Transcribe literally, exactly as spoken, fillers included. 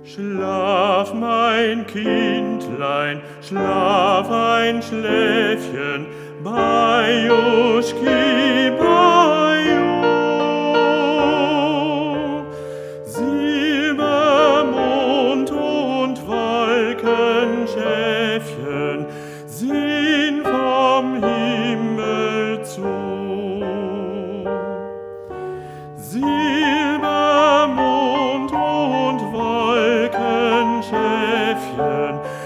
Schlaf, mein Kindlein, schlaf ein Schläfchen, Bajuschki, Baju. Silbermond und Wolkenschäfchen sehen vom Himmel zu. Silbermond und Wolkenschäfchen